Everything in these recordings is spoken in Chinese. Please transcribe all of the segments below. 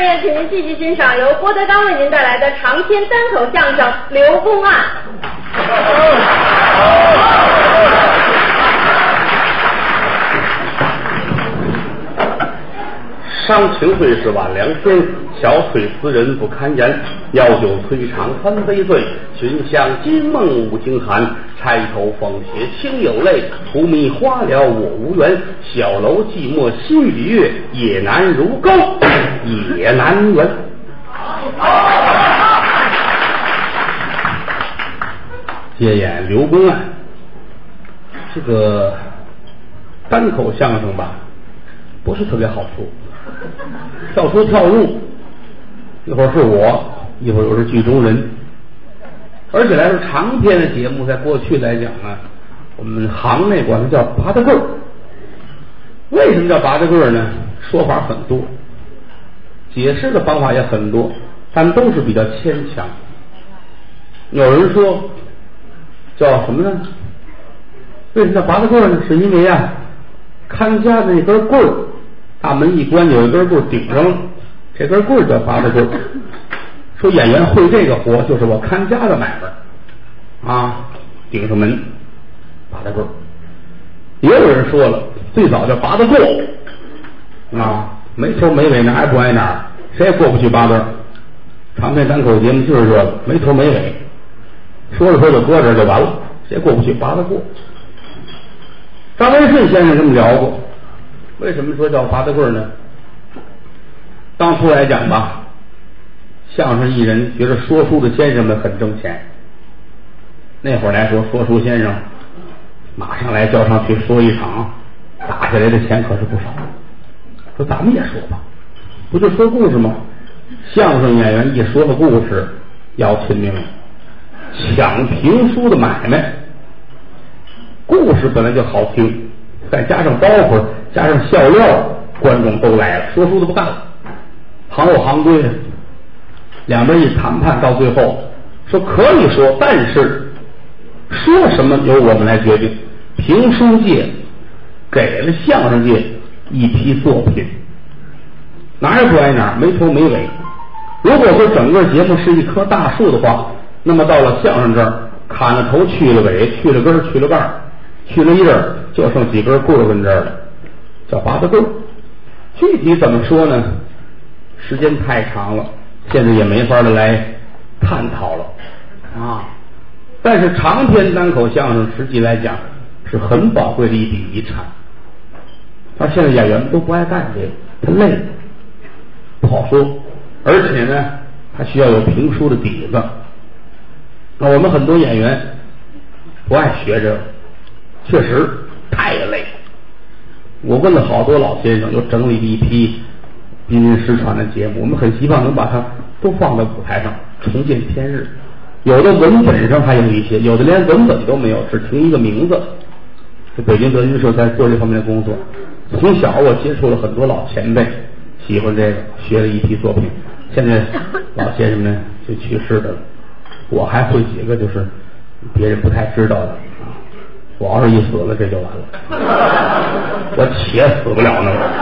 乐，请您继续欣赏由郭德纲为您带来的长篇单口相声《刘公案》。 伤情会是晚凉天，小腿思人不堪言。药酒摧肠三杯醉，寻香金梦五更寒。钗头凤斜清有泪，荼蘼花了我无缘。小楼寂寞心与月，也难如钩也难圆。接演刘公案，这个单口相声吧，不是特别好说，跳出跳入，一会儿是我，一会儿又是剧中人，而且来说长篇的节目，在过去来讲呢，我们行内管它叫拔大个儿。为什么叫拔大个儿呢？说法很多，解释的方法也很多，但都是比较牵强。有人说叫什么呢？为什么叫拔大个儿呢？是因为啊，看家的那根棍儿，大门一关，有一根棍儿顶上了，这根棍儿叫拔大个儿。说演员会这个活，就是我看家的买卖啊，顶上门拔大个儿。也有人说了，最早叫拔大过啊，没头没尾，哪也不挨哪儿，谁也过不去拔大。长篇单口节目就是这个，没头没尾，说着说着搁这儿就完了，谁也过不去拔大过。张文顺先生这么聊过，为什么说叫拔大个儿呢？当初来讲吧，相声艺人觉得说书的先生们很挣钱。那会儿来说，说书先生马上来叫上去说一场，打下来的钱可是不少。说咱们也说吧，不就说故事吗？相声演员一说的故事要亲命了，抢评书的买卖。故事本来就好听，再加上包袱，加上笑料，观众都来了，说书的不干了，行有行规，两边一谈判，到最后说可以说，但是说什么由我们来决定。评书界给了相声界一批作品，哪也不挨哪，没头没尾。如果说整个节目是一棵大树的话，那么到了相声这儿，砍了头，去了尾，去了根，去了盖，去了叶儿，就剩几根棍儿跟这儿了，叫拔大个儿。具体怎么说呢？时间太长了，现在也没法的来探讨了啊。但是长篇单口相声实际来讲是很宝贵的一笔遗产。他现在演员都不爱干这个，他累，不好说，而且呢，他需要有评书的底子。那我们很多演员不爱学这个，确实太累。我问了好多老先生，又整理了一批濒临失传的节目，我们很希望能把它都放在舞台上重见天日。有的文本上还有一些，有的连文本都没有，只听一个名字。这北京德云社在做这方面的工作，从小我接触了很多老前辈，喜欢这个，学了一批作品。现在老先生们就去世的了，我还会几个就是别人不太知道的啊。我要是一死了，这就完了，我且死不了那个。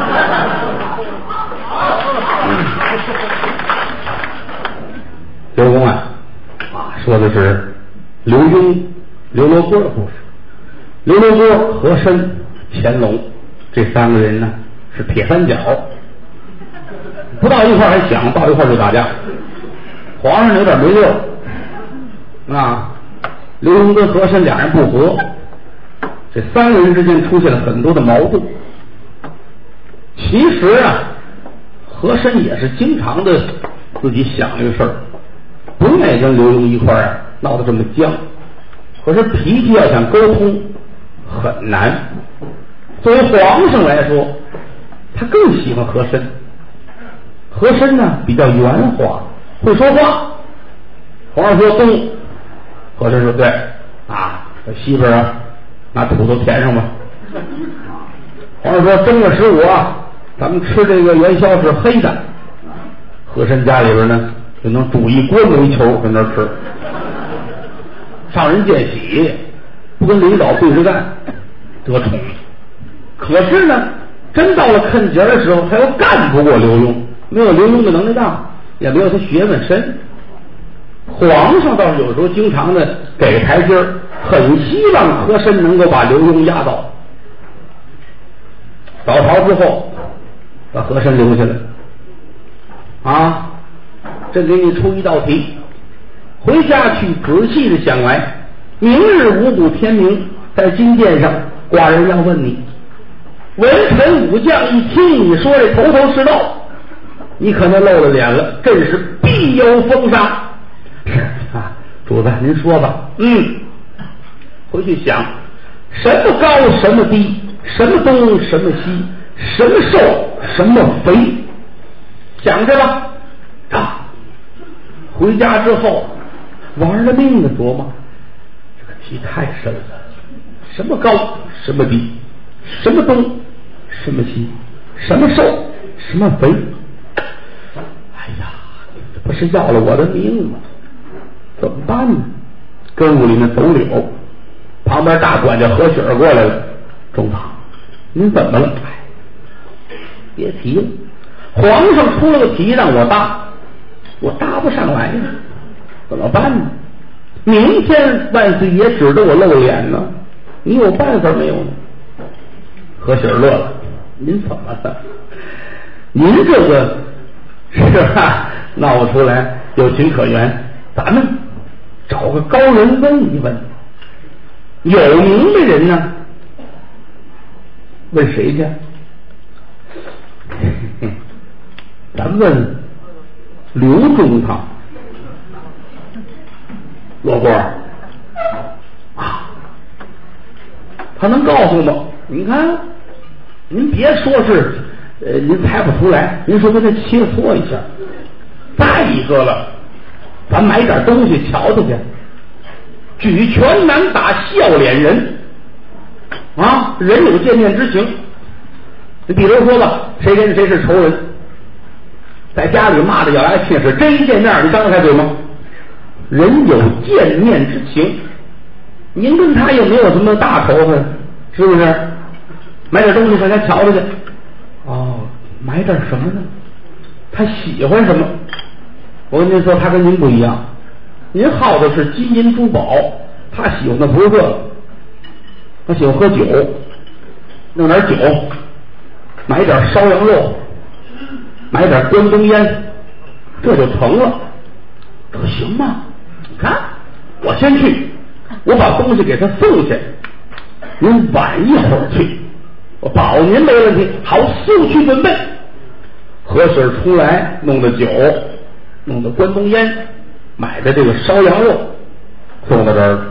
刘公案啊，说的是刘墉、刘罗锅的故事。刘罗锅、和珅、乾隆这三个人呢是铁三角，不到一块还想，到一块就打架。皇上有点没溜啊，刘墉跟和珅俩人不和，这三个人之间出现了很多的矛盾。其实啊，和珅也是经常的自己想这个事儿，不愿意跟刘墉一块儿闹得这么僵，可是脾气要想沟通很难。作为皇上来说，他更喜欢和珅。和珅呢比较圆滑，会说话。皇上说东，和珅说对啊，西边啊拿土豆填上吧。皇上说正月15啊，咱们吃这个元宵是黑的。和珅家里边呢就能煮一锅煤球跟那吃，上人见喜，不跟领导对着干，得宠。可是呢，真到了啃节的时候，他又干不过刘墉， 没有刘墉的能力大，也没有他学问深。皇上倒是有时候经常的给台阶儿，很希望和珅能够把刘墉压倒。早朝之后，把和珅留下来啊，这给你出一道题，回家去仔细的想来，明日五谷天明，在金殿上寡人要问你，文臣武将一听你说这头头是道，你可能露了脸了，朕是必有封杀。是啊，主子您说吧。回去想什么高什么低，什么东什么西，什么瘦什么肥，想着吧。啊，回家之后玩了命的琢磨，这个题太深了，什么高什么低，什么东什么西，什么瘦什么肥。哎呀，这不是要了我的命吗？怎么办呢？跟屋里面走柳，旁边大管家何雪儿过来了。中堂，您怎么了？别提了，皇上出了个题让我答，我答不上来呀，怎么办呢？明天万岁爷指着我露脸呢，你有办法没有呢？何雪儿乐了，您怎么了？您这个是吧，闹出来有情可原，咱们找个高人问一问，有名的人呢，问谁去？咱问刘中堂。罗锅啊，他能告诉我？您看，您别说是您猜不出来，您说给他切磋一下。再一个了，咱买点东西瞧瞧去，举拳难打笑脸人啊，人有见面之情。你比如说吧，谁跟谁是仇人，在家里骂的咬牙切齿，真一见面你张得开嘴吗？人有见面之情，您跟他有没有什么大仇恨？是不是？买点东西上家瞧瞧去。哦，买点什么呢？他喜欢什么？我跟您说，他跟您不一样，您好的是金银珠宝，他喜欢的不是这个，他喜欢喝酒，弄点酒，买点烧羊肉，买点关东烟，这就成了。这行吗？你看，我先去，我把东西给他送去，您晚一会儿去，我保您没问题。好，速去准备。何雪儿出来，弄的酒，弄的关东烟，买的这个烧羊肉，送到这儿。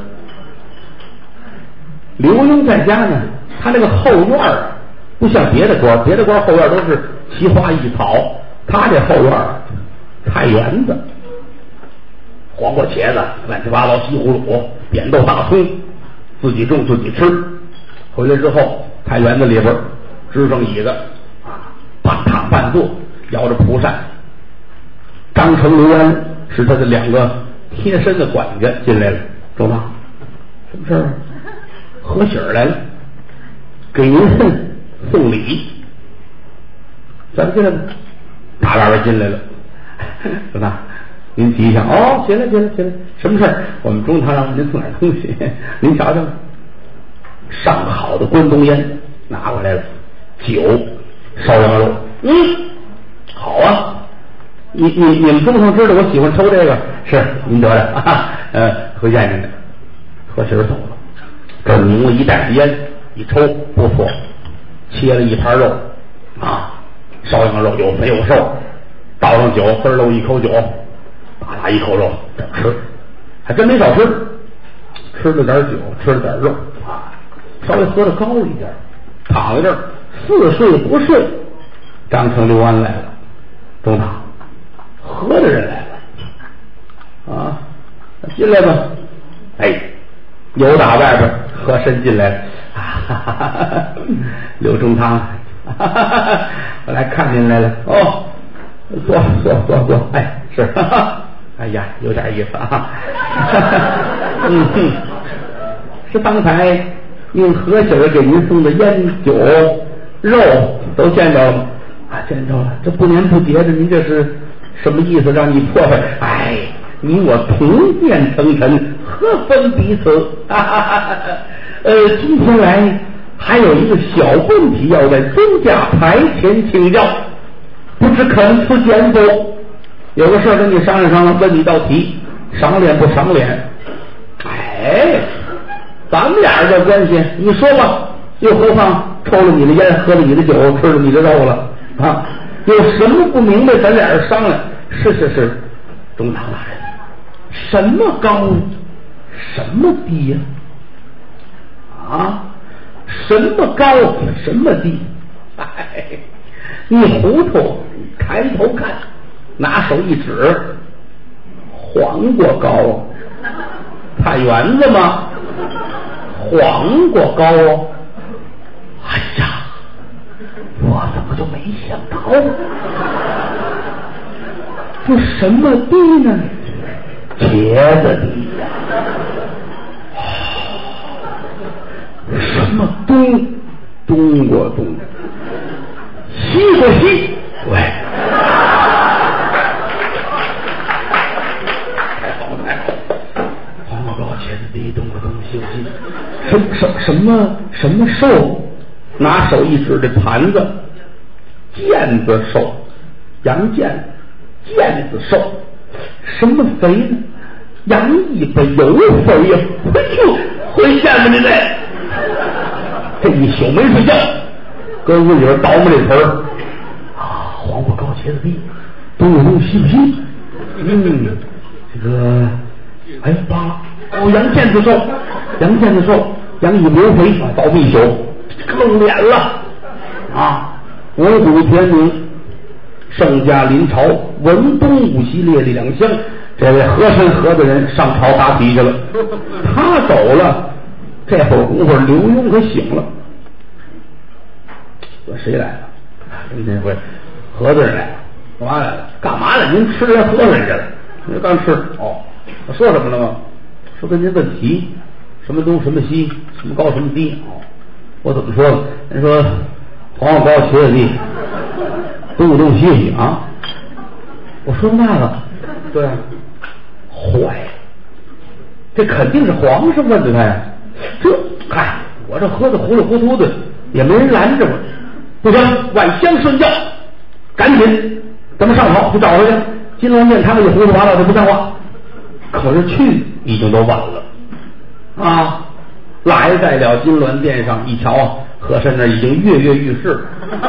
刘墉在家呢，他那个后院啊，不像别的官，别的官后院都是奇花异草，他这后院菜园子，黄瓜茄子乱七八糟，西葫芦扁豆大葱，自己种自己吃。回来之后，菜园子里边支上椅子啊，半躺半坐，摇着蒲扇。张成、刘安是他的两个贴身的管家进来了。中堂，什么事儿？何喜儿来了，给您送礼。咱们进来吧，大外边进来了。中堂，您提一下。哦，进来。什么事儿？我们中堂让您送点东西，您瞧瞧。上好的关东烟拿过来了，酒，烧羊肉。好啊。你们中堂知道我喜欢抽这个，是您得的啊。回见您的。何喜儿走了，这拧了一袋子烟，一抽不错，切了一盘肉啊，烧羊肉有肥有瘦，倒上酒，滋溜一口酒，打一口肉吃，还真没少吃，吃了点酒，吃了点肉啊，稍微喝的高一点，躺在这儿似睡不睡。张成、刘安来了，中堂，喝的人来了啊，进来吧。哎，由打外边和珅进来了啊，刘中堂，我来看您来了。哦，坐。哎，是，哎呀，有点意思啊。是刚才用何喜儿给您送的烟酒肉都见着了吗？ 啊，见着了，这不年不节的，您这是什么意思？让你破坏？哎，你我同面成尘，何分彼此？今天来还有一个小问题要在尊驾台前请教，不知肯赐见否？有个事跟你商量商量，问你道题，赏脸不赏脸？哎，咱们俩这关系，你说吧。又何况抽了你的烟，喝了你的酒，吃了你的肉了啊！有什么不明白？咱俩人商量。是，中堂大人，什么高，什么低呀？啊，什么高，什么低？哎，你糊涂！抬头看，拿手一指，黄瓜高，菜园子吗？黄瓜高。哎呀，我怎么就没想到？这什么地呢？茄子地呀！什么冬？冬瓜冬，西瓜西，对，太好了，黄瓜高，茄子地，冬瓜冬，西瓜西，什么兽？拿手一指这盘子，腱子瘦，羊腱，腱子瘦，什么肥呢？羊尾巴有肥呀！哎呦，会羡慕你嘞！这一宿没睡觉，搁屋里边叨磨这词儿啊，黄瓜高，茄子地，冬瓜冬，西不西？这个，哎，扒了哦，羊腱子瘦，羊腱子瘦，羊尾巴有肥，叨磨一宿。露脸了啊！五谷天明，圣驾临朝，文东武西列立两厢。这位和珅和的人上朝答题去了，他走了，这会儿功夫刘墉可醒了。谁来了？今天会和的人来了，干嘛来了？干嘛来？您吃人喝人去了？您刚吃哦？我说什么了吗？说跟您问题，什么东什么西，什么高什么低哦。我怎么说呢？人说黄瓜高，茄子地，冬瓜冬，西西啊！我说那个，对啊，坏，这肯定是皇上问的他呀。这嗨，我这喝的糊里糊涂的，也没人拦着我。不行，晚香顺教，赶紧咱们上朝去找他去。金銮殿他们一糊涂麻倒就不像话。可是去已经都晚了啊！来在了金銮殿上一瞧啊，和珅那已经跃跃欲试。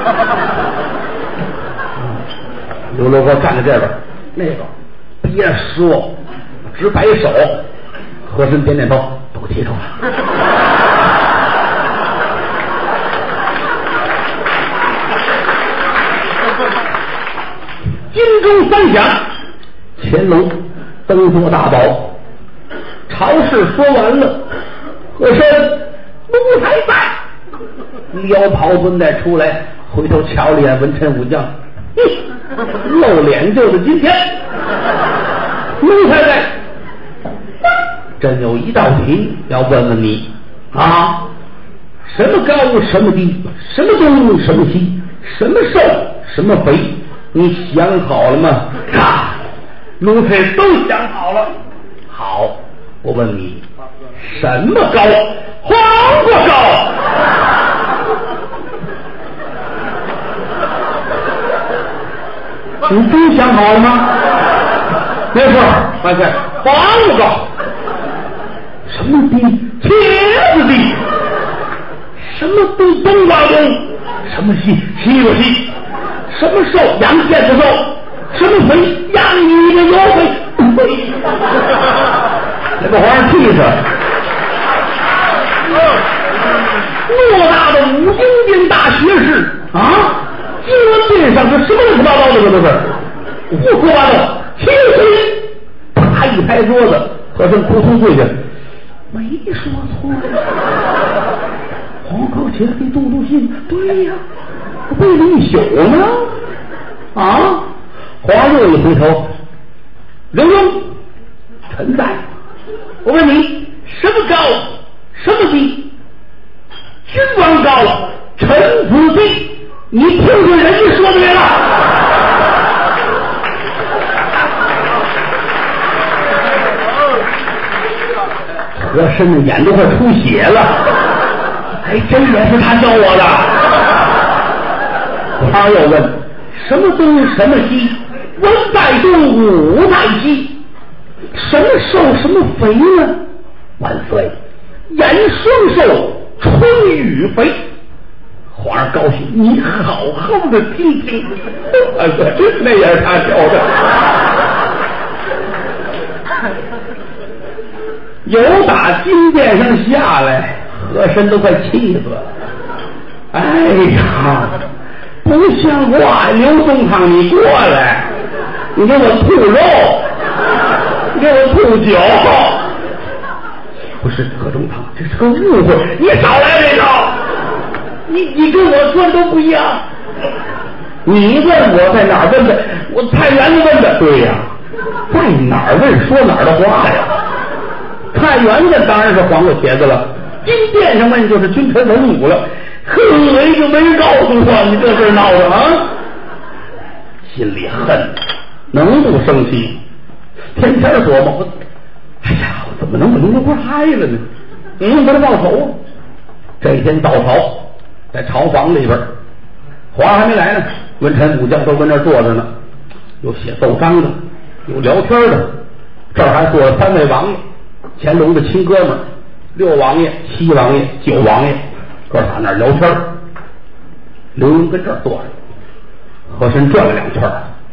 刘罗锅站在这边，那个别说，直摆手。和珅点点头，都提出来。金钟三响，乾隆登座大宝，朝事说完了。和珅奴才在，撩袍蹲带出来，回头瞧了一眼文臣武将，露脸就是今天。奴才在，朕有一道题要问问你啊，什么高什么低，什么东什么西，什么瘦什么肥，你想好了吗？啊，奴才都想好了。好，我问你，什么高？黄瓜高。你都想好了吗？没错，万岁，黄瓜高。什么低？茄子低。什么东？冬瓜冬。什么西？西瓜西。什么瘦？羊腱子瘦。什么肥？羊尾巴有肥。那个皇上气死！偌大的武英殿大学士啊，金銮殿上这什么乱七八糟的，这都是胡说八道！起立！啪一拍桌子，和珅扑通跪下，没说错。黄高茄子东东西，对呀，背了一宿呢。啊！皇上又一回头，刘墉，臣在。我问你，什么高，什么低？君王高，臣子低。 你听听人家说的没了？和珅的眼都快出血了，还真以为是他教我的。他又问：什么东什么西？文在东，武在西。什么瘦什么肥呢？万岁！延双寿，春雨肥。皇上高兴，你好好的听听。万岁，那也是他教的。由打金殿上下来，和珅都快气死了。哎呀，不像话！刘宗棠，你过来，你给我吐肉，你给我吐酒。不是何宗棠，这是个误会，你少来这套。你跟我说的都不一样。你问我在哪儿问的，我太原的问的。对呀，在哪儿问说哪儿的话呀。太原的当然是黄瓜茄子了，金殿上问就是君臣文武了。呵，一个没人告诉我，你这事闹的啊！心里恨，能不生气？天天琢磨，哎呀，我怎么能把您这官害了呢？把他报仇。这一天到朝，在朝房里边，皇上还没来呢，文臣武将都跟那儿坐着呢，有写奏章的，有聊天的，这儿还坐着3位王爷。乾隆的亲哥们，6王爷、7王爷、9王爷，哥仨那儿聊天。刘墉跟这儿坐着，和珅转了2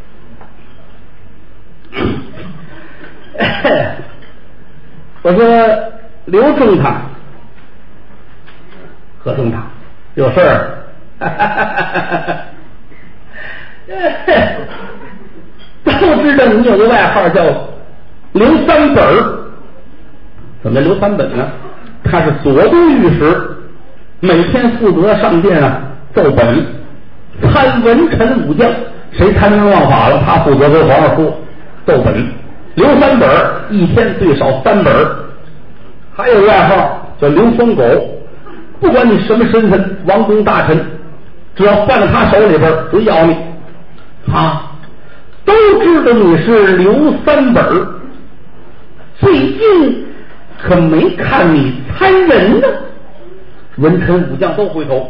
圈。我说刘宗棠，何宗棠有事儿？都知道你有个外号叫刘三本儿。怎么刘三本呢？他是左都御史，每天负责上殿奏本，参文臣武将，谁贪赃枉法了，他负责跟皇上说奏本。刘三本一天最少3本。还有外号叫刘双狗，不管你什么身份，王公大臣，只要犯到他手里边，只要你啊，都知道你是刘三本。最近可没看你参人呢。文臣武将都回头，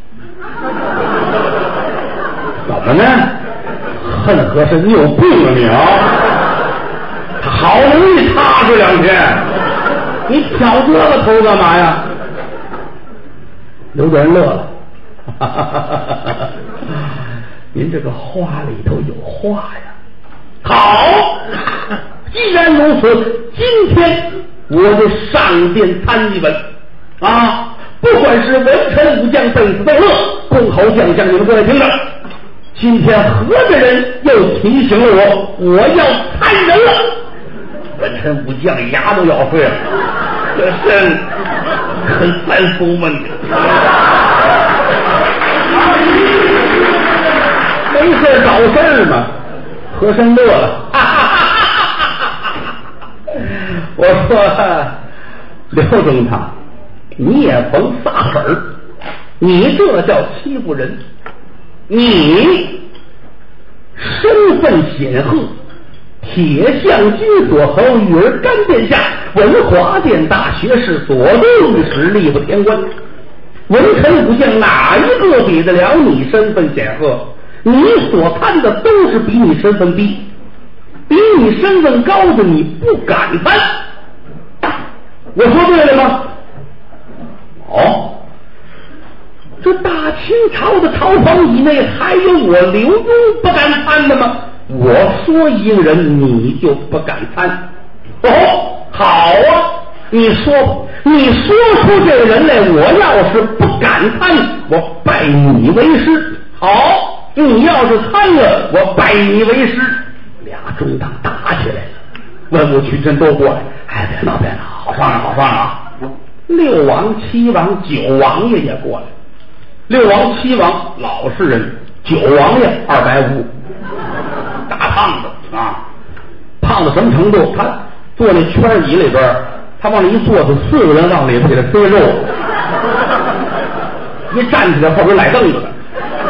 怎么呢？恨和珅，你有病啊你啊！他好容易踏实2天，你挑这个头干嘛呀？刘德仁乐了，您这个话里头有话呀。好，既然如此，今天我就上殿参一文啊！不管是文臣武将生死斗乐，公侯将相，你们过来听着。今天何的人又提醒了我要参人了。文臣武将牙都咬碎了，这是很三夫们没事找事嘛。和珅乐了，我说刘宗棠，你也甭撒本儿，你这叫欺负人。你身份显赫，铁像金锁侯，女儿干殿下，文华殿大学士，左都御史，吏部天官，文臣武将哪一个比得了你身份显赫？你所参的都是比你身份低，比你身份高的你不敢参。我说对了吗？哦，这大清朝的朝堂以内还有我刘墉不敢参的吗？我说一个人你就不敢参。哦，好啊，你说出这个人来，我要是不敢参，我拜你为师。好，你要是参了，我拜你为师。俩中党打起来了，文武群臣都过来，哎，别闹别闹，好商量好商量啊！6王、7王、9王爷也过来。6王、7王老实人，9王爷250，大胖子啊，胖到什么程度？他坐那圈椅里边，他往里一坐，就4个人往里头给他塞肉，一站起来后边来凳子的。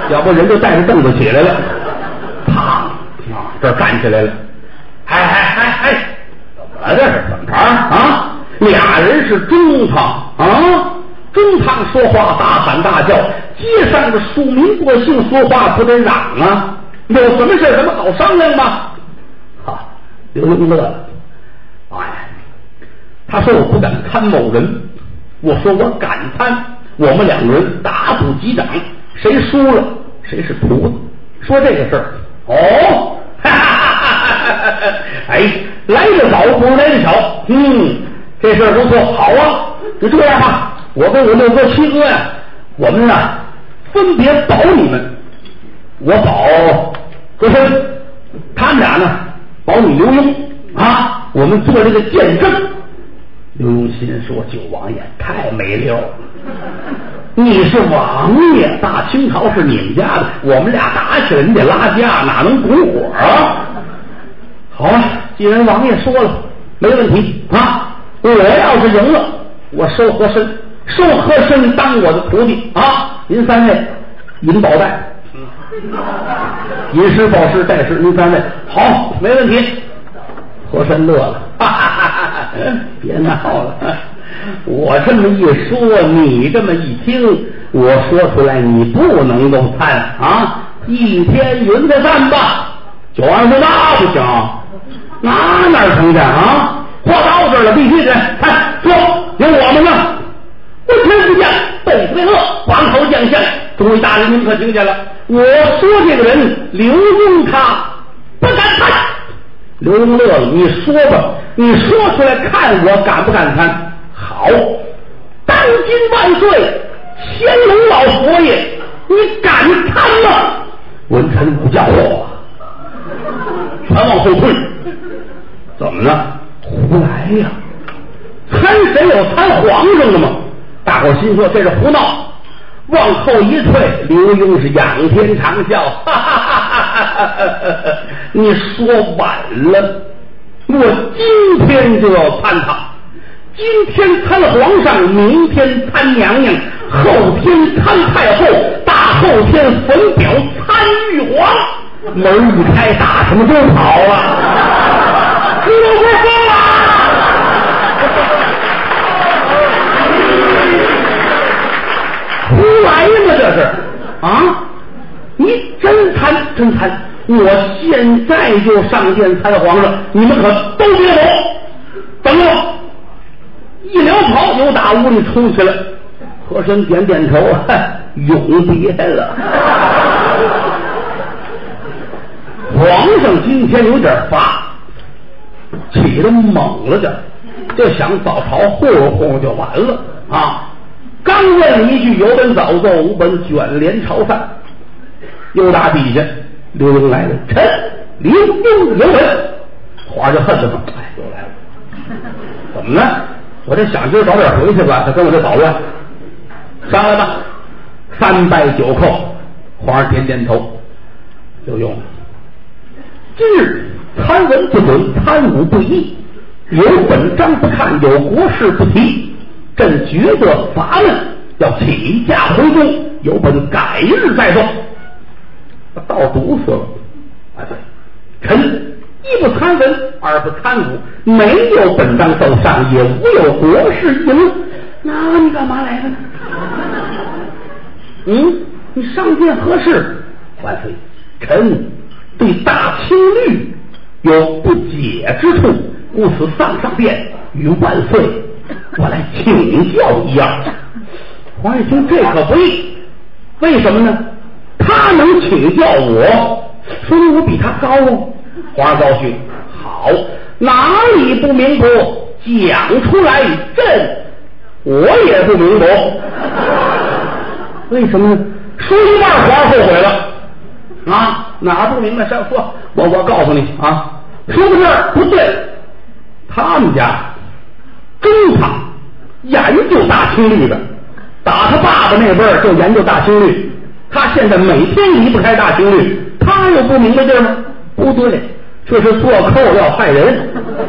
要不人就带着凳子起来了，啪这站起来了，哎，怎么了这是怎么着啊？俩人是中堂啊，中堂说话大喊大叫，街上的庶民百姓说话不得嚷啊，有什么事咱们好商量吗？好，刘墉乐了，哎，他说我不敢参某人，我说我敢参，我们两个人打赌击掌，谁输了谁是徒弟。说这个事儿，哦，哈哈哈，哎，来得早不如来得巧，这事儿不错，好啊，就这样吧，我跟我六哥七哥呀，我们呢分别保你们，我保和珅，他们俩呢保你刘墉啊，我们做这个见证。刘墉心说：“九王爷太没溜了，你是王爷，大清朝是你们家的，我们俩打起来你得拉架，哪能拱火啊？好啊，既然王爷说了，没问题啊！我要是赢了，我收和珅，收和珅当我的徒弟啊！您三位银宝带，银师宝师带师，您三位好，没问题。”和珅乐了，哈哈哈哈，别闹了，我这么一说，你这么一听，我说出来你不能够参啊！一天云彩散吧。九王说那不行，哪成去啊？话到这儿了，必须得看说有我们呢。我天不见，被推乐，王侯将相，诸位大人您可听见了？我说这个人刘墉他不敢参。刘墉乐了，你说吧，你说出来看我敢不敢参？好，当今万岁，乾隆老佛爷，你敢参吗？文臣武将全往后退，怎么呢？胡来呀！参谁有参皇上的吗？大伙心说这是胡闹。往后一退，刘墉是仰天长啸，哈哈哈哈哈！你说晚了，我今天就要参他，今天参皇上，明天参娘娘，后天参太后，大后天焚表参玉皇，门一开，打什么都跑啊！你都快疯了！胡来吗？这是啊！你真参，我现在就上殿参皇上，你们可都别走，等我！一撩袍又打屋里冲起来，和珅点点头，永别了。皇上今天有点发，起得猛了点，就想早朝糊弄就完了啊！刚问了一句有本早奏，无本卷帘朝散，又打底下刘墉来了，臣刘墉有本，皇上就恨得很，哎，又来了，怎么呢？我这想今儿早点回去吧，他跟我这捣乱，上来吧，3拜9叩，皇上点点头，刘墉，今日参文不准，参武不义，有本章不看，有国事不提。朕觉得乏闷，要起驾回宫，有本改日再奏。倒毒死了啊！对，臣一不参文，二不参武，没有本章奏上，也无有国事议论，那你干嘛来了呢？你上殿何事？万岁，臣对大清律有不解之处，故此上殿与万岁我来请教一样。皇上一听这可不易，为什么呢？他能请教我，说明我比他高哦。皇上高兴，好，哪里不明白讲出来，我也不明白。为什么呢？说一半皇上后悔了啊！哪不明白上说，我告诉你啊，说到这儿不对，他们家中堂研究大清律的，打他爸爸那辈儿就研究大清律，他现在每天离不开大清律，他有不明白地儿吗？不对，这是做扣要害人。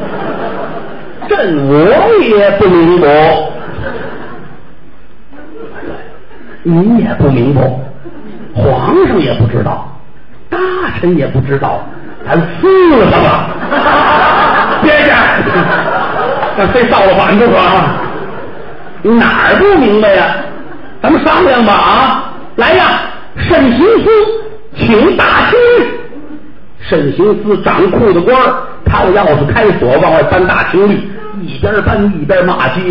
我也不明白，你也不明白， 皇上也不知道，大臣也不知道，咱撕了他吧！别介，那非造了反不可啊！你哪儿不明白呀？咱们商量吧啊！来呀，慎刑司请大清。慎刑司掌库的官儿，掏钥匙开锁，往外搬大清律，一边搬一边骂街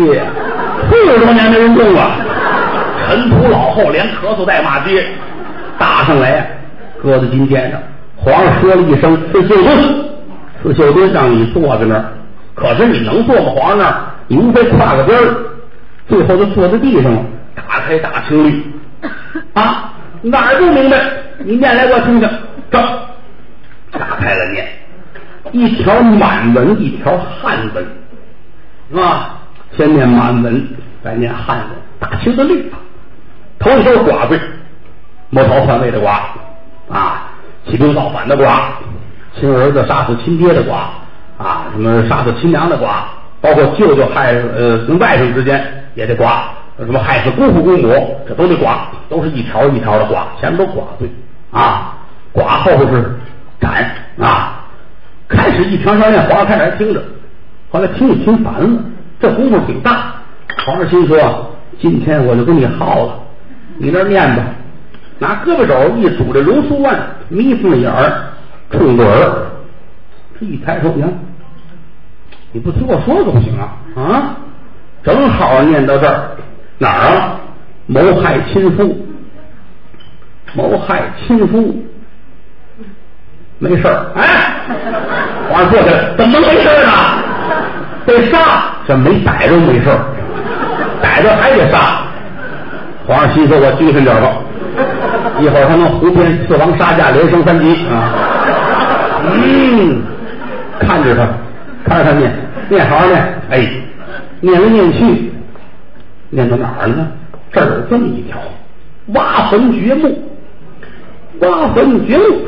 ，40多年没人动了，尘土老后连咳嗽带骂街，搭上来搁在金殿上。皇上说了一声刺绣墩，刺绣墩让你坐在那儿，可是你能坐吗？皇上那儿你无非跨个边儿，最后就坐在地上了。打开大清律啊，哪儿不明白？你念来我听听。这打开了念，一条满文，一条汉文，是吧？先念满文，再念汉文。大清的律法，头一条寡罪，谋朝篡位的寡啊，起兵造反的寡，亲儿子杀死亲爹的寡啊，什么杀死亲娘的寡，包括舅舅害跟外甥之间也得寡，什么害死姑父姑母，这都得寡，都是一条一条的寡，前面都寡罪啊，寡后头是斩啊。开始一条条念，皇上开始还听着，后来听一听烦了，这功夫挺大。皇上心说，今天我就跟你耗了，你那念吧。拿胳膊肘一拄着揉酥腕，眯缝眼儿，冲着耳，这一抬手，你看，你不听我说可不行啊！啊，正好念到这儿，哪儿啊？谋害亲夫，谋害亲夫，没事儿。哎，皇上坐下来，怎么能没事呢？被杀，这没逮着没事儿，逮着还得杀。皇上心说，我精神点吧。一会儿他能胡编四王杀驾连升3级啊！看着他，看着他念，念好好念，哎，念来念去，念到哪儿呢？这儿有这么一条：挖坟掘墓，挖坟掘墓，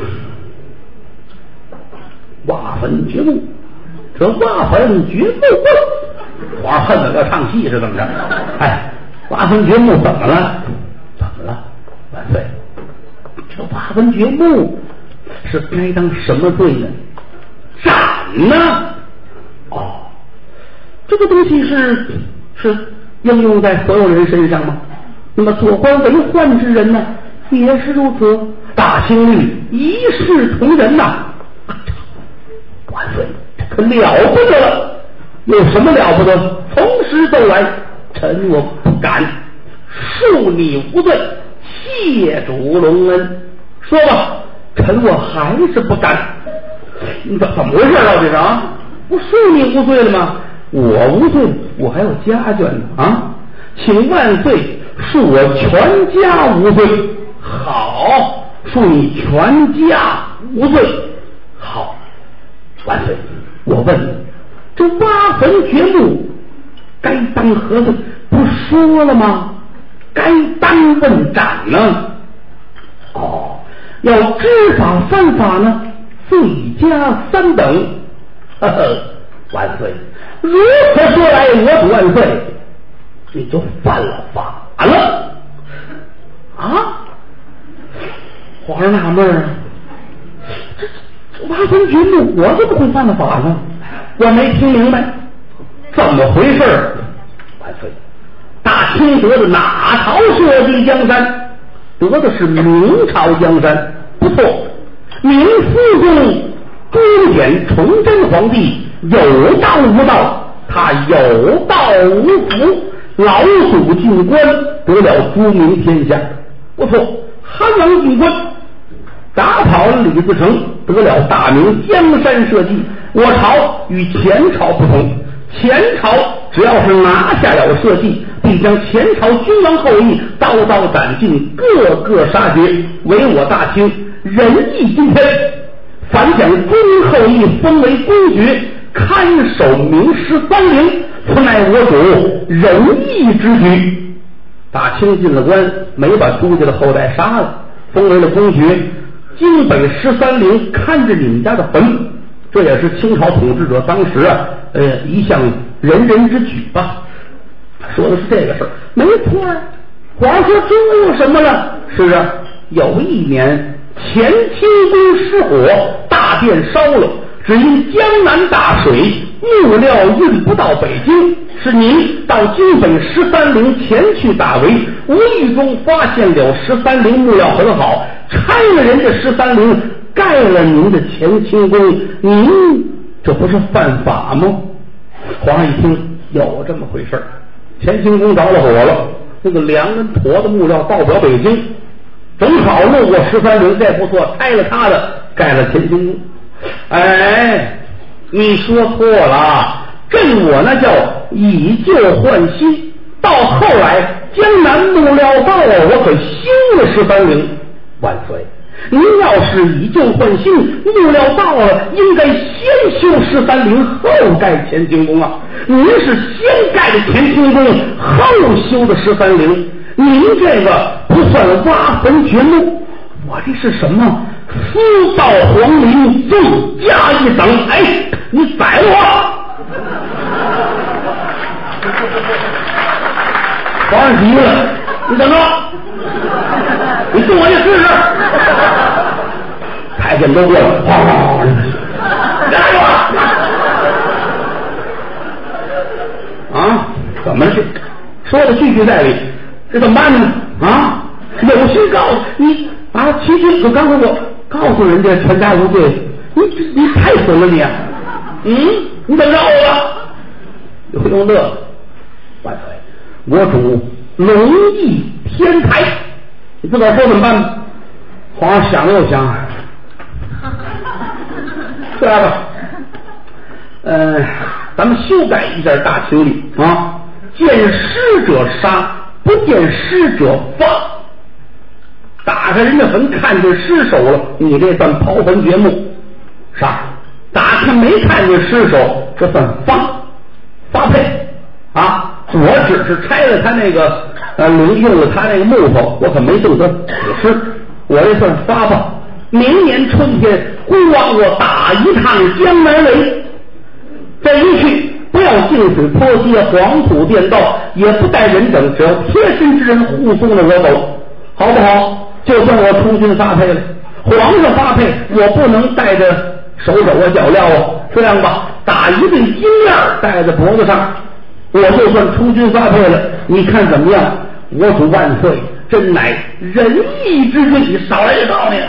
挖坟掘墓，这挖坟掘墓，皇上恨得要唱戏是怎么着？哎，挖坟掘墓怎么了？怎么了？万岁！这挖坟掘墓是该当什么罪呢？斩呢？哦，这个东西是应用在所有人身上吗？那么做官为宦之人呢，也是如此。大清律一视同仁呐！万岁，这可了不得了！有什么了不得？从实奏来，臣我不敢恕你无罪，谢主隆恩。说吧，臣我还是不敢。你怎么回事？到底是啊？不恕你无罪了吗？我无罪，我还有家眷呢啊！请万岁恕我全家无罪。好，恕你全家无罪。好，万岁，我问你，这挖坟掘墓该当何罪？不说了吗？该当问斩呢？哦，要知法犯法呢，罪加3等。呵呵，万岁，如此说来，我主万岁，你就犯了法了啊！皇上纳闷啊，这挖坟掘墓，我怎么会犯了法呢？我没听明白，怎么回事？万岁，大清得的哪朝社稷江山？得的是明朝江山，不错。明四宗朱显崇祯皇帝有道无道，他有道无福，老祖进关得了朱明天下，不错。汉王进关打跑了李自成，得了大明江山社稷。我朝与前朝不同，前朝只要是拿下了社稷，必将前朝君王后裔刀刀斩尽，个个杀绝。唯我大清仁义今天，凡将君王后裔封为公爵，看守明13陵，此乃我主仁义之举。大清进了关，没把朱家的后代杀了，封为了公爵，京北13陵看着你们家的坟，这也是清朝统治者当时一项仁人之举吧。说的是这个事儿，没错啊。皇上这有什么了？是啊， 有一年乾清宫失火，大殿烧了，只因江南大水，木料运不到北京，是您到京北13陵前去打围，无意中发现了13陵木料很好，拆了人家13陵，盖了您的乾清宫，您这不是犯法吗？皇上一听，有这么回事，乾清宫着了火了，那个梁跟坨的木料到不了北京，正好路过13陵，这不错，拆了他的，盖了乾清宫。哎，你说错了，朕我那叫以旧换新，到后来江南木料到了，我可兴了13陵，万岁！您要是以旧换新，木料到了，应该先修13陵，后盖乾清宫啊！您是先盖的乾清宫，后修的13陵，您这个不算挖坟掘墓，我这是什么？私盗皇陵，罪加一等！哎，你宰了我！皇上急了，你等着，你动我去试试。太监都过来，哗，来我！啊，怎么去？说的句句在理，这怎么办呢？啊，有心告诉你啊，其实我刚才我告诉人家全家无罪，你太损了你啊！你怎么着我？刘墉乐，万岁，我主龙翼天台，你自个儿说怎么办？皇上想了又想，这样吧，咱们修改一下大清律啊，见尸者杀，不见尸者放。打开人家坟，看见尸首了，你这算刨坟掘墓杀；打开没看见尸首，这算发配啊！我只是拆了他那个用了他那个木头，我可没动他死尸，我这算发放。明年春天，孤王我打一趟江南围，这一去不要净水泼街，黄土垫道，也不带人等，只要贴身之人护送着我走，好不好？就算我充军发配了，皇上发配，我不能带着手肘啊脚镣啊。这样吧，打一对金链戴在脖子上，我就算充军发配了，你看怎么样？我主万岁，真乃仁义之君，你少来这道理。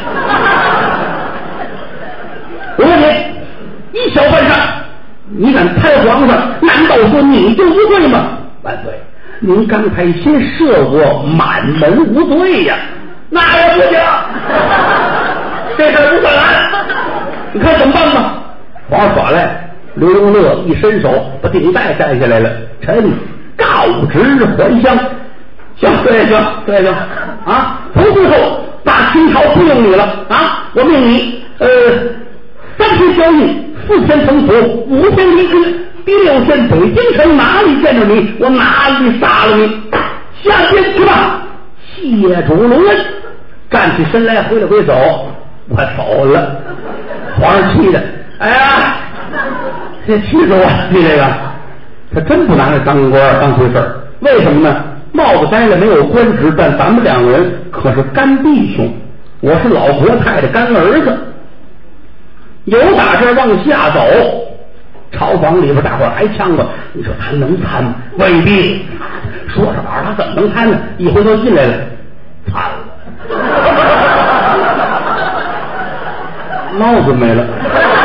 我问你，一小半上，你敢猜皇上？难道说你就无罪吗？万岁，您刚才先射过满门无罪呀，那也不行，这事不算完，你看怎么办吧？皇上耍赖，刘墉乐一伸手把顶带摘下来了，臣告职还乡。行，对啊！从今后大清朝不用你了啊！我命你3天交印，4天城府，5天离京，第6天北京城，哪里见着你，我哪里杀了你。下监去吧，谢主隆恩。站起身来，挥了挥手，我走了。皇上气的，哎呀，这气死我！你这个，他真不拿这当官当回事儿，为什么呢？帽子摘了没有官职，但咱们2个人可是干弟兄，我是老国太太干儿子。由打这儿往下走，朝房里边大伙儿还呛吧，你说他能参吗？未必，说着玩他怎么能参呢？一回头进来了，参了，帽子没了。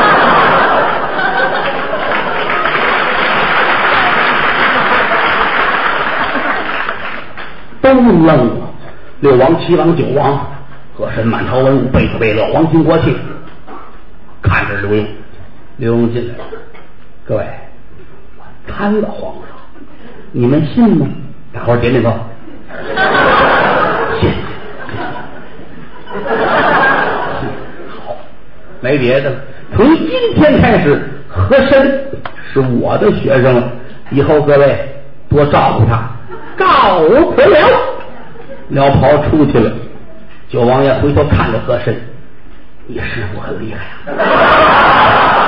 都愣了，6王、7王、9王，和珅满朝文武，贝斯贝勒，皇亲国戚，看着刘墉进来了。各位，我参了皇上，你们信吗？大伙儿点点头，信。好，没别的了，从今天开始，和珅是我的学生了，以后各位多照顾他。告辞了，撩袍出去了。9王爷回头看着和珅，你师傅很厉害啊。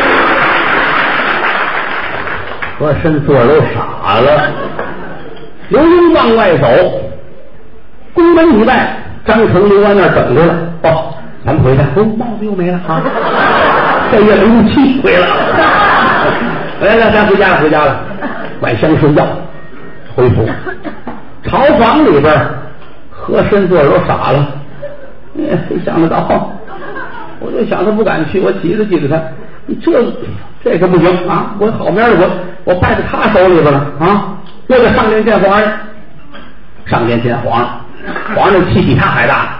和珅坐都傻了， 刘墉往外走，宫门以外，张成、刘安那儿等着了。哦，咱们回来，帽子又没了啊！这月冷气回了。来，咱回家了，回家了。晚香睡觉，回府。朝房里边，和珅坐着傻了。谁想得到？我就想他不敢去，我挤着他。你这个不行啊！我好面的，我败在他手里边了啊！我得上殿见皇上，上殿见皇上，皇上气比他还大。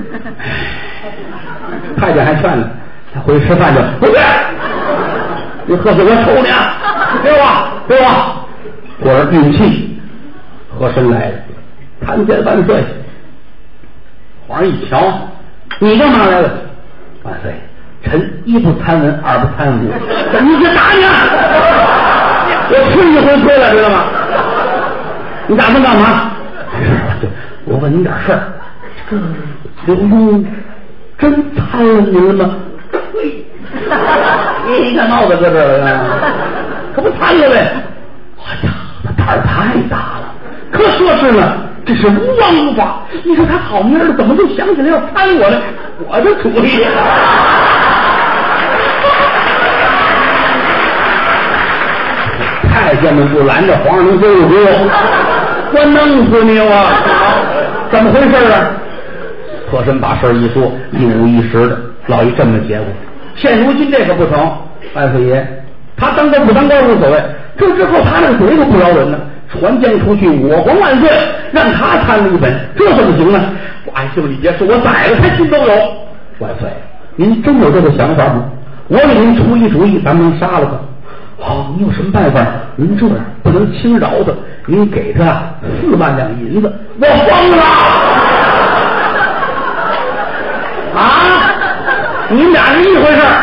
太监还劝呢，他回去吃饭去，不对，你喝水我抽你啊！给我！果然运气，和珅来了，参见万岁。皇上一瞧，你干嘛来了？万岁，臣一不参文，二不参武，你这打你啊！我吃一回亏了，知道吗？你打算干嘛？我问您点事儿，这个刘墉真参了您了吗？嘿，你看帽子搁这儿了，可不参了呗！哎呀，他胆儿太大了。可说是呢，这是无王无法。你说他好名儿怎么就想起来要参我呢？我就主意。太监们不拦着，皇上能追不？我弄死你我！怎么回事啊？和珅把事儿一说，一五一十的，落一这么结果。现如今这可不成，万岁爷，他当官不当官无所谓，这之后他那个嘴都不饶人了，传将出去，我皇万岁，让他参了一本，这怎么行呢？哎，兄弟别说，我宰了他心都有。万岁，您真有这个想法吗？我给您出一主意，咱们杀了他。好，你有什么办法？您这样不能轻饶他，您给他4万两银子。我疯了啊！你们俩是一回事儿。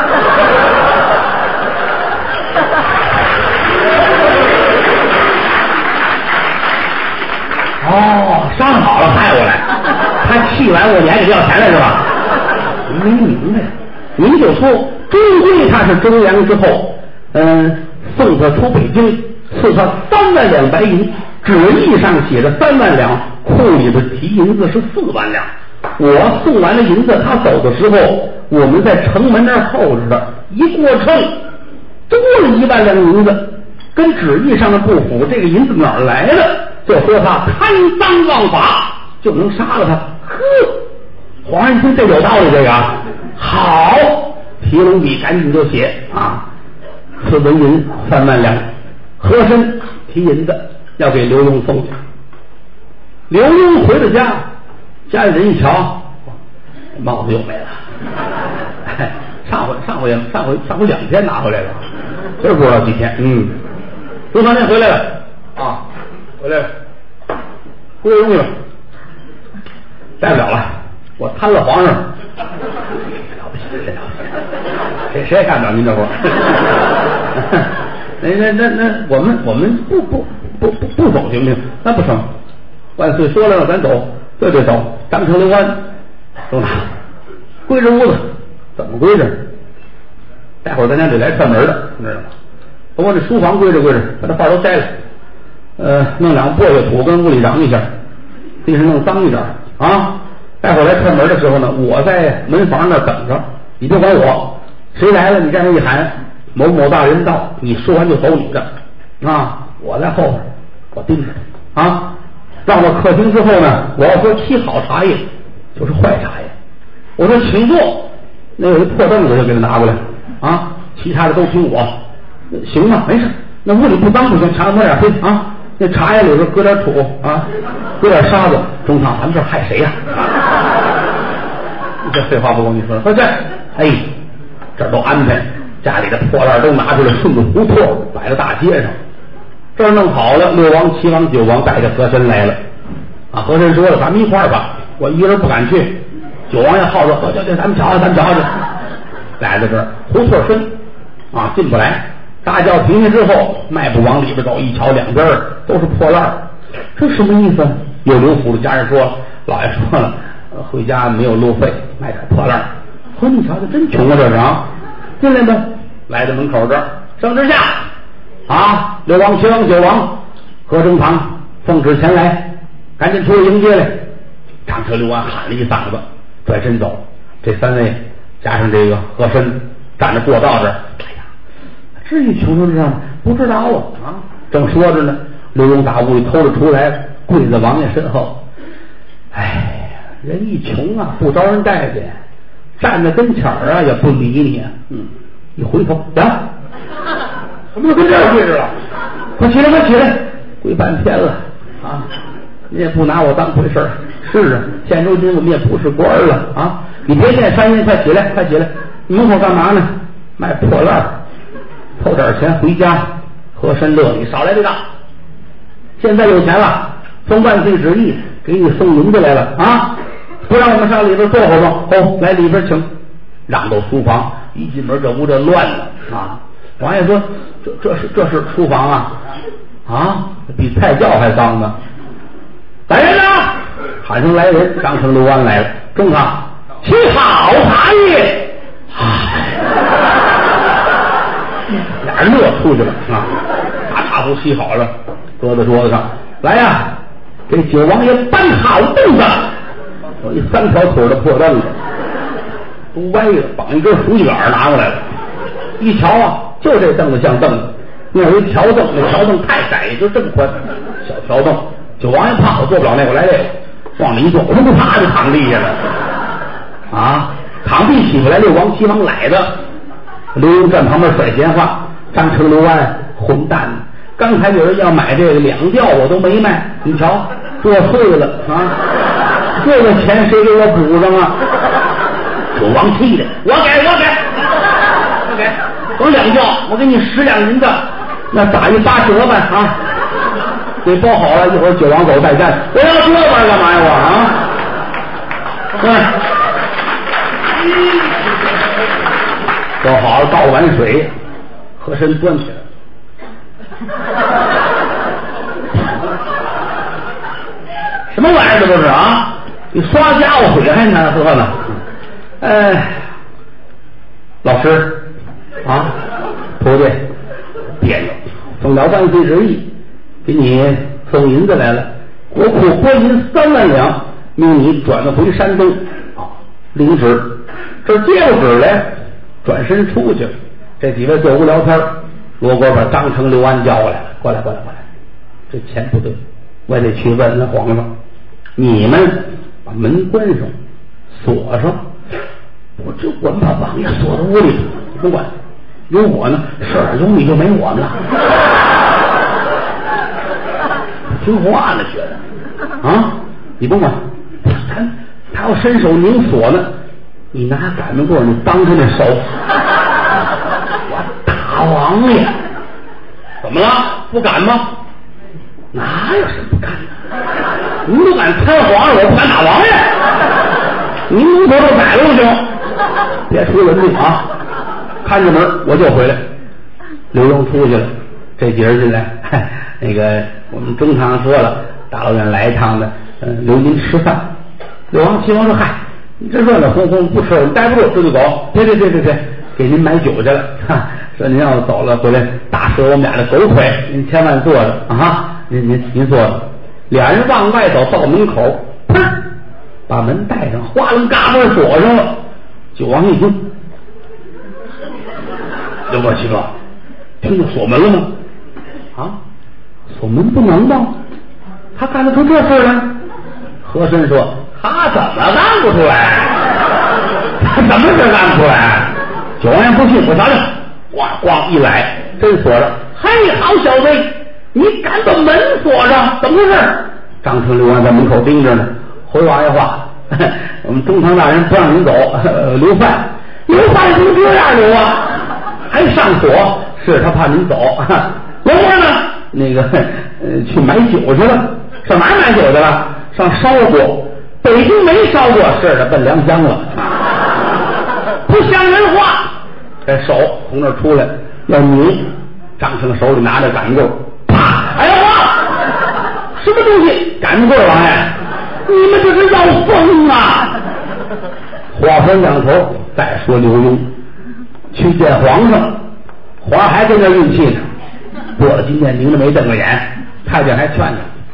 哦，商量好了派过来，他气完我，你还得要钱来是吧？没明白，您就说，终归他是征粮之后，送他出北京，赐他3万两白银，旨意上写着3万两，库里的提银子是4万两。我送完了银子，他走的时候，我们在城门那儿候着的，一过秤，多了1万两银子，跟旨意上的不符，这个银子哪儿来的？就说他贪赃枉法，就能杀了他。呵，皇上一听这有道理，这个好，提龙笔赶紧就写啊，4文银3万两，和珅提银子要给刘墉送去。刘墉回到家，家里人一瞧，帽子又没了。上回2天拿回来了，这不知道几天。周3天回来了啊，回来了，归东西了，带不了了，我贪了皇上，了不起，谁也干不了您这活。那我们不走行不行？那不成，万岁说了让咱走，对走。张成、刘安走哪？归置屋子，怎么归置？待会儿咱家得来串门的，知道吗？我这书房归置，把这画都摘了，弄2簸箕土跟屋里嚷一下，地上弄脏一点啊。待会儿来串门的时候呢，我在门房那等着，你别管我，谁来了你这样一喊，某某大人到，你说完就走你的啊，我在后边，我盯着啊。到了客厅之后呢，我要说沏好茶叶就是坏茶叶，我说请坐，那有一破凳子就给他拿过来啊，其他的都听我，行吗？没事，那屋里不脏不行，墙上抹点灰啊，那茶叶里边搁点土啊，搁点沙子，中堂咱们这害谁呀？这废话不够你说，快去！哎，这儿都安排，家里的破烂都拿出来，顺着胡同摆到大街上。这儿弄好了，6王、7王、9王带着和珅来了啊！和珅说了，咱们一块儿吧，我一人不敢去。9王也号召，咱们瞧瞧。来到这儿，胡同深啊，进不来。大轿停下之后，迈步往里边走，一瞧两边都是破烂，这什么意思？有刘府的家人说，老爷说了，回家没有路费，买点破烂。呵，你瞧瞧，真穷啊，这是啊！进来吧，来到门口这儿，圣旨下啊，6王、7王、9王，和珍堂奉旨前来，赶紧出来迎接来。张车刘安喊了一嗓子，转身走。这3位加上这个和珅站着过道这儿，哎呀，至于穷成这样吗？不知道啊！正说着呢，刘墉打屋里偷了出来，跪在王爷身后。哎呀，人一穷啊，不招人待见，站在跟前儿啊，也不理你。一回头，呀，怎么跟这儿跪着了？快起来，快起来！跪半天了啊！你也不拿我当回事儿。是啊，现如今我们也不是官了啊！你别念3年，快起来，快起来！你门口干嘛呢？卖破烂，偷点钱回家。和珅乐你少来这个，现在有钱了，奉万岁旨意给你送银子来了啊！不让我们上里边坐会儿吗？哦，来里边请。让到书房，一进门这屋这乱了啊！王爷说：“这是书房啊！啊，比菜窖还脏呢！”来人呐！喊声来人，张成刘安来了。中堂，起好茶叶！俩人乐出去了啊！把茶壶沏好了，搁在桌子上。来呀，给九王爷搬好凳子。有一3条腿的破凳子。都歪了，绑一根竹卷拿过来了。一瞧啊，就这凳子像凳子，那有一条凳，那条凳太窄，也就这么宽，小条凳。九王爷怕我坐不了那个，来这个，往里一坐，我不怕就躺地下了。啊，躺地起不来，6王7王来的。刘墉站旁边甩闲话，张成刘安混蛋，刚才有人要买这个2吊我都没卖，你瞧做碎了啊！这个钱谁给我补上啊？九王气的，我给，等2吊，我给你10两银子，那打一8折吧啊！给包好了，一会儿九王走再战。我要这玩意儿干嘛呀我啊？包好了，倒碗水，和珅端起来。什么玩意儿这都是啊？你刷家伙水还难喝呢。老师啊，徒弟，别扭，奉了万岁旨意，给你送银子来了，国库拨银3万两，命你转回山东啊，领旨。这接过旨来，转身出去了。这几位坐屋聊天，罗锅把张成刘安叫过来了，过来，这钱不对，我得去问问皇上，你们把门关上，锁上。我就管把王爷锁在屋里，你不管，有我呢，事儿有你就没我们了。听话呢，觉得啊，你不管，他要伸手拧锁呢，你拿擀面棍，你当着那手，我打王爷，怎么了？不敢吗？哪有什么不敢的？您不敢参皇上，我不敢打王爷。您能多少宰了不行？别出人命啊！看着门我就回来。刘墉出去了，这几人进来，那个我们中堂说了，大老远来一趟的，留您吃饭。6王7王说：“嗨，你这热闹哄哄不吃，我们待不住，这就走。别，给您买酒去了。说您要走了回来打折我们俩的狗腿，您千万坐着啊！您坐着。”俩人往外走，到门口，砰，把门带上，哗楞嘎嘣锁上了。九王一听，6王7王，听见锁门了吗？啊，锁门不能吗？他干得出这事儿来？和珅说：“他怎么干不出来？他怎么就干不出来？”九王爷不信，我瞧瞧，咣一来，真锁着。嘿，好小子，你敢把门锁上？怎么回事？张成刘安在门口盯着呢。回王爷话，我们中堂大人不让您走，留饭怎么这样留啊？还上锁？是他怕您走。罗锅呢？那个去买酒去了。上哪买酒去了？上烧锅。北京没烧过，是的，奔良乡了。不像人话。这手从那儿出来，要拧。张成手里拿着擀面棍，啪！哎呀我，什么东西？擀面棍，王爷，你们这是要疯啊！话分两头，再说刘墉去见皇上，皇上还跟这运气呢。过了今天，拧着眉瞪着眼，太监还劝他，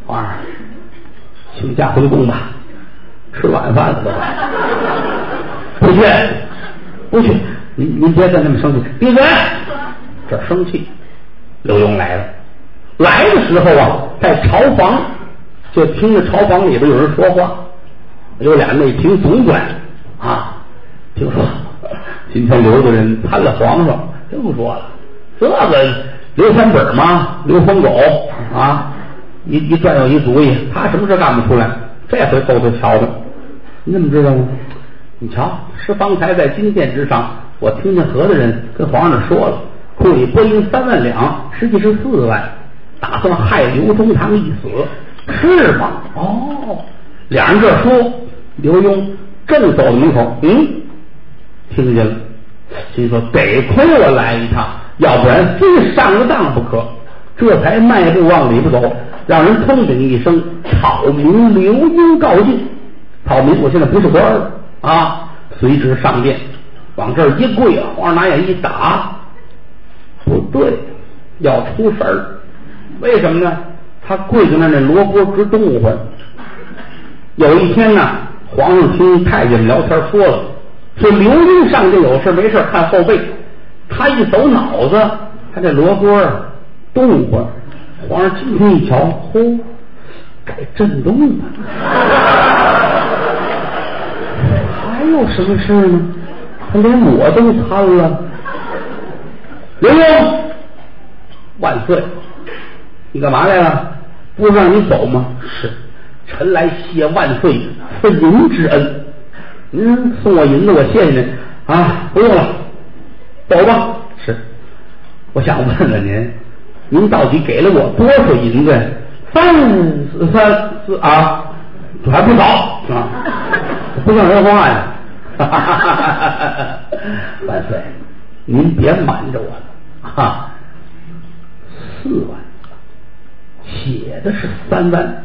皇上，请假回宫吧，吃晚饭了都。不去，不去，您别再那么生气，闭嘴！这生气。刘墉来了，来的时候啊，在朝房就听着朝房里边有人说话，有俩内廷总管啊，听说今天刘大人参了皇上，就说了，这个刘三本嘛，刘疯狗啊，一转悠一主意，他什么事干不出来，这回够他瞧的。你怎么知道呢？你瞧，是方才在金殿之上，我听见何大人跟皇上说了，库里拨银3万两，实际是4万，打算害刘中堂一死，是吗？哦，俩人这说，刘墉正走到门口，听见了，心说得亏我来一趟，要不然非上了当不可。这才迈步往里边走，让人通禀一声：草民刘墉告进。草民，我现在不是官儿啊，随之上殿，往这儿一跪，皇上拿眼一打，不对，要出事儿。为什么呢？他跪在那罗锅直动唤。有一天呢，皇上听太监聊天说了，说刘墉上殿有事没事看后背，他一走脑子，他这罗锅动唤。皇上今天一瞧，呼，改震动了。还有什么事呢？他连我都参了。刘墉万岁！你干嘛来了？不是让你走吗？是，臣来谢万岁分银之恩。您送我银子，我谢谢您啊，不用了，走吧。是，我想问问您，您到底给了我多少银子？3啊，还不少啊，不像人话呀。万岁，您别瞒着我了啊！4万，写的是3万，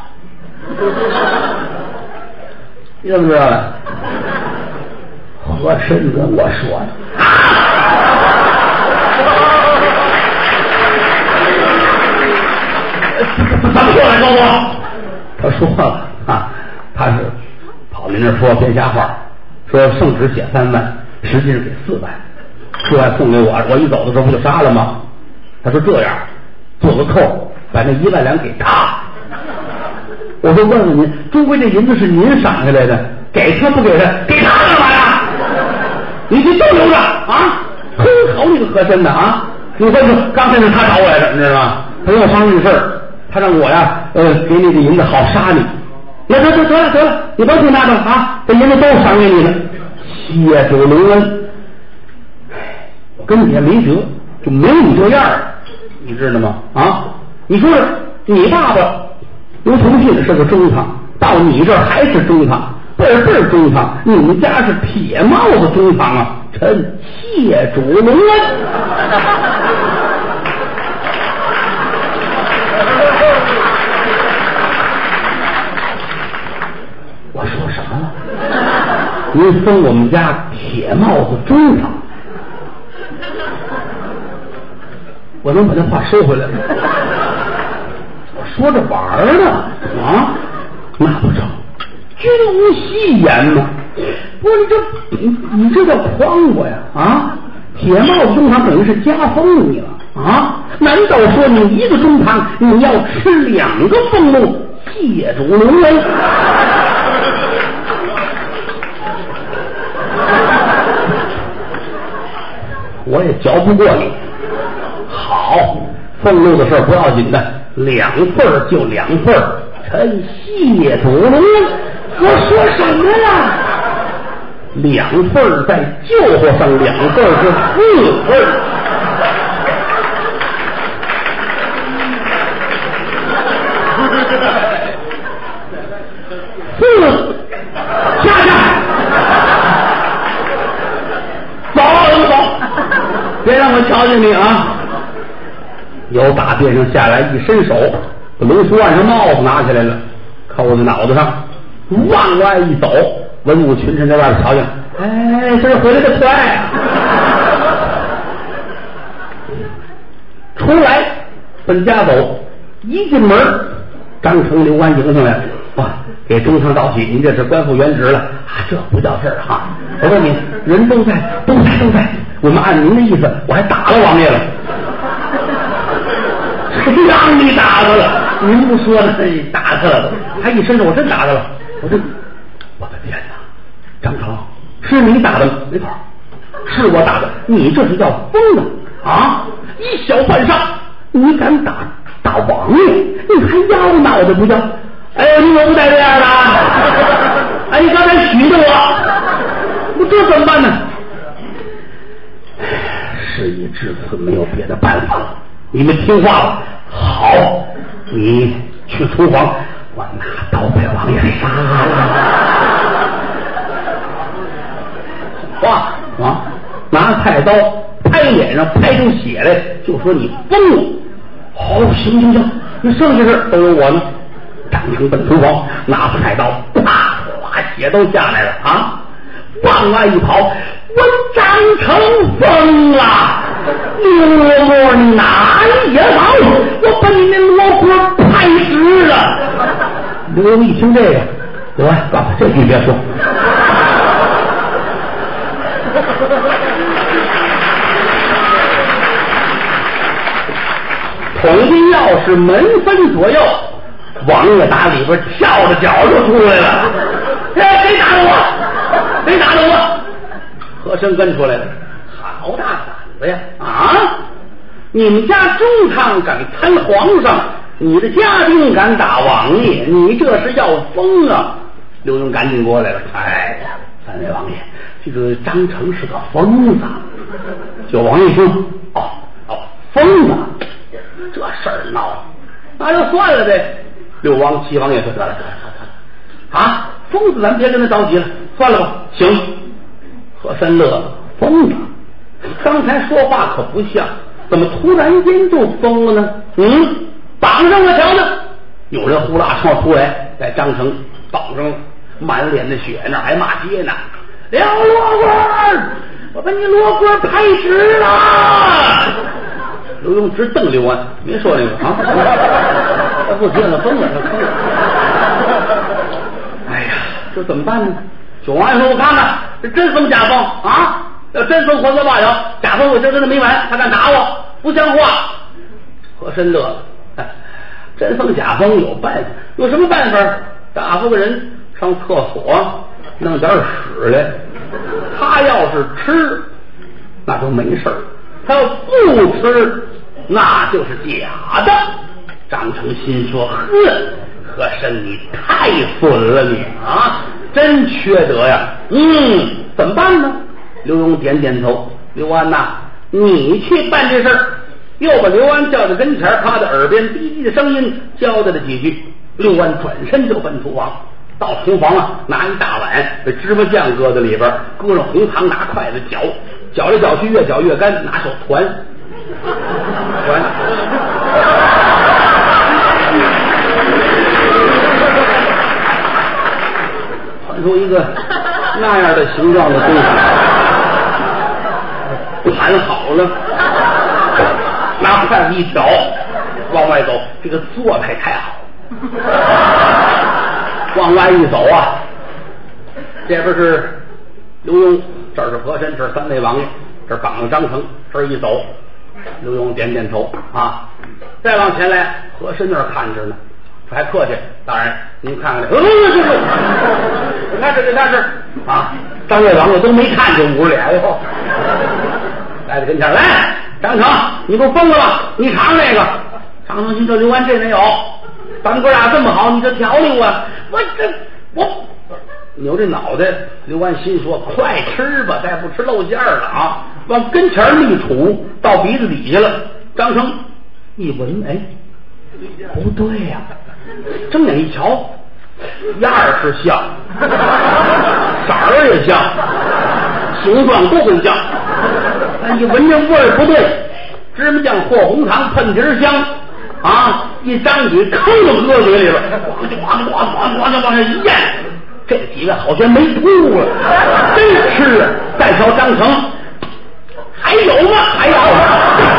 你怎么知道的？和珅跟我说的。怎么说来告诉我？他说了啊，他是跑您那说编瞎话，说圣旨写3万，实际是给4万，说还送给我，我一走的时候不就杀了吗？他说这样，做个扣，把那1万两给他。我说问问您，终归这银子是您赏下来的，给他不给他？给他干嘛呀？你这都留着啊！哼，好你个和珅的啊！你说刚才是他找我来的，你知道吗？他让我商量这事儿，他让我呀，给你这银子好杀你。那得了，你甭听他的啊，这银子都赏给你了，谢主隆恩。我跟你也没辙，就没有你这样，你知道吗？啊，你说你爸爸刘崇信是个中堂，到你这儿还是中堂，辈儿中堂，你们家是铁帽子中堂啊！臣谢主隆恩。我说什么了？您封我们家铁帽子中堂，我能把这话收回来吗？我说着玩呢啊，那不成，君无戏言嘛！不是你这叫诓我呀啊！铁帽子中堂等于是加封你了啊！难道说你一个中堂你要吃2个俸禄？谢主隆恩。我也嚼不过你。好，俸禄的事不要紧的，2份就2份，臣谢主隆恩。我说什么了？2份再救活上2份是4份。下，走，别让我瞧见你啊！由打殿上下来，一伸手，把龙书案上帽子拿起来了，扣在脑袋上，往外一走，文武群臣在外边瞧见，哎，这回来的快啊！出来奔家走，一进门张成、刘安迎上来了，哇，给中堂道喜，您这是官复原职了啊？这不叫事儿哈！我问你，人都在，我们按您的意思，我还打了王爷了。谁让你打他了？您不说呢，打他了，还一伸手，我真打他了。我的天哪！张成，是你打的吗？没错，是我打的。你这是叫疯了啊！一小半上，你敢打王爷？你还要脑袋不要？哎，你怎么不带这样的？哎，你刚才许着我这怎么办呢？事已至此，没有别的办法了。你们听话了，好，你去厨房，我拿刀把王爷杀了。哇啊！拿菜刀拍脸上拍出血来，就说你疯了。好，行，那剩下事都有我呢。张成奔厨房，拿菜刀，啪，血都下来了啊！往外一跑，我张成疯了！刘罗锅，你哪里也好，我把你那罗锅拍死了！刘墉一听这个，刘安，告诉这句别说。统计要是门分左右，王爷打里边跳着脚就出来了。谁打的我？谁打的我？和珅跟出来了，好大胆子呀！啊，你们家中堂敢贪皇上，你的家丁敢打王爷，你这是要疯啊！刘墉赶紧过来了，哎呀，三位王爷，这个张成是个疯子。九王爷说，疯子，这事儿闹，那就算了呗。七王爷说，得了，啊，疯子咱别跟他着急了，算了吧。行。和珅乐了，疯了，刚才说话可不像，怎么突然间就疯了呢？绑上了瞧呢。有人呼啦超出来，在张成绑上了，满脸的血，那还骂街呢。刘罗锅，我把你罗锅拍死了！刘墉直瞪刘安，没说这个啊，他不听了，疯了，他疯了。哎呀，这怎么办呢？九王爷说：“我看看，这真疯假疯啊！要真疯，活则罢了；假疯，我今儿跟他没完，他敢打我，不像话。”和珅乐了，真疯假疯有办法，有什么办法？打发个人上厕所弄点屎来。他要是吃，那就没事儿；他要不吃，那就是假的。张成心说：“呵，和珅你太损了你啊！真缺德呀！怎么办呢？”刘墉点点头，刘安呐，你去办这事儿。又把刘安叫到跟前，他的耳边低低的声音交代了几句。刘安转身就奔厨房，到厨房啊，拿一大碗把芝麻酱搁在里边，搁上红糖，拿筷子搅来搅去，越搅越干，拿手团出一个那样的形状的东西，盘好了，拿筷子一挑，往外走，这个做派太好。往外一走啊，这边是刘墉，这是和珅，这是三位王爷，这绑着张成，这一走，刘墉点点头啊，再往前来，和珅那儿看着呢。还客气，大人，您看看这，你看这啊，三位王爷都没看见捂着脸哟，来到跟前来，张成，你不疯了吧？你尝这个。张成心说：“刘安这没有，咱们哥俩这么好，你这调理我，我扭这脑袋。”刘安心说：“快吃吧，再不吃露馅了啊！”往跟前一杵，到鼻子底下了。张成一闻，哎，不对呀。睁眼一瞧，样儿是像，色儿也像，形状都很像。你闻这味儿不对，芝麻酱和红糖喷皮香啊！一张嘴，吭就搁嘴里边，咣往下一咽，这几个好像没吐了，真吃啊！再瞧张成，还有吗？还有。